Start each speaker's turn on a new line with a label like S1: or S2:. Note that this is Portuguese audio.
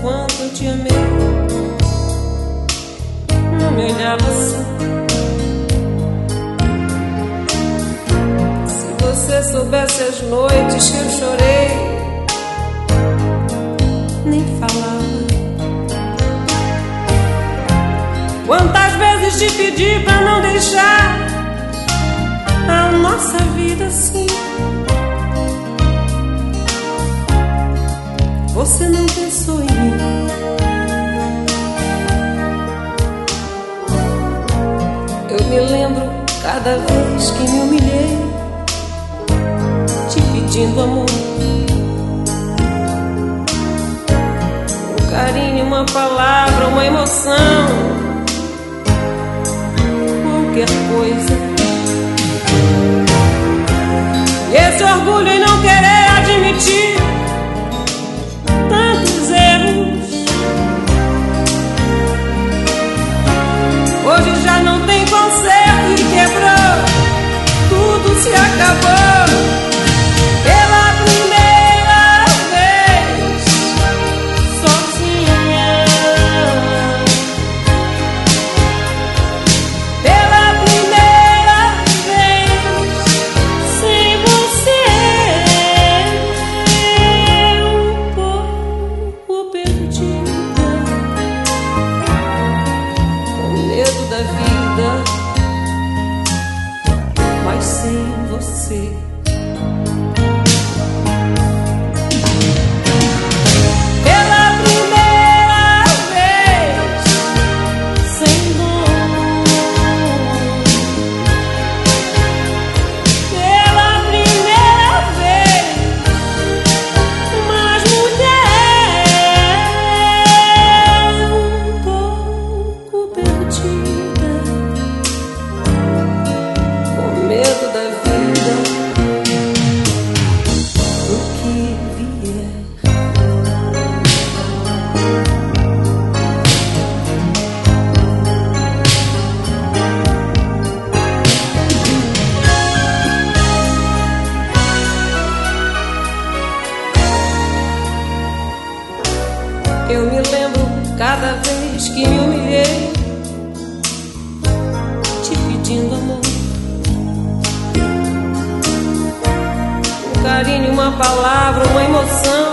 S1: quanto eu te amei. Não me olhava assim. Se você soubesse as noites que eu chorei, nem falava. Quantas vezes te pedi pra não deixar a nossa vida assim. Você não pensou em mim. Eu me lembro cada vez que me humilhei, te pedindo amor, um carinho, uma palavra, uma emoção, qualquer coisa. E esse orgulho em não querer admitir tantos erros, hoje já não tem conserto e quebrou, tudo se acabou. Pela primeira vez, sozinha. Pela primeira vez, sem você, um pouco perdida, com medo da vida, mas sem você. Pela primeira vez, sem dor. Pela primeira vez, mais mulher, um pouco perdida, com medo da vida, do que vier. Eu me lembro cada vez que me humilhei, te pedindo amor, um carinho, uma palavra, uma emoção,